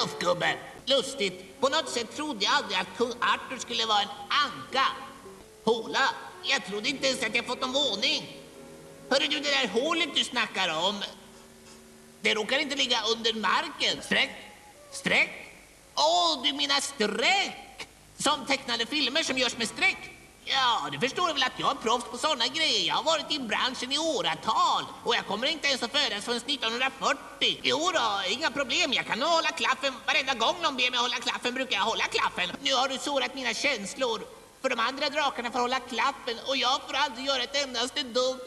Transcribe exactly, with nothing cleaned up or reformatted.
Tuff gubbe. Lustigt. På något sätt trodde jag aldrig att kung Arthur skulle vara en anka. Håla. Jag trodde inte ens att jag fått någon våning. Hörru du, det där hålet du snackar om, det råkar inte ligga under marken. Streck. Streck. Åh, oh, du menar streck. Som tecknade filmer som görs med streck. Ja, du förstår väl att jag är proffs på sådana grejer. Jag har varit i branschen i åratal. Och jag kommer inte ens att födas förrän nittonhundrafyrtio. Jo då, inga problem. Jag kan hålla klaffen. Varenda gång någon ber mig hålla klaffen brukar jag hålla klaffen. Nu har du sårat mina känslor. För de andra drakarna får hålla klaffen. Och jag får aldrig göra ett endaste dumt.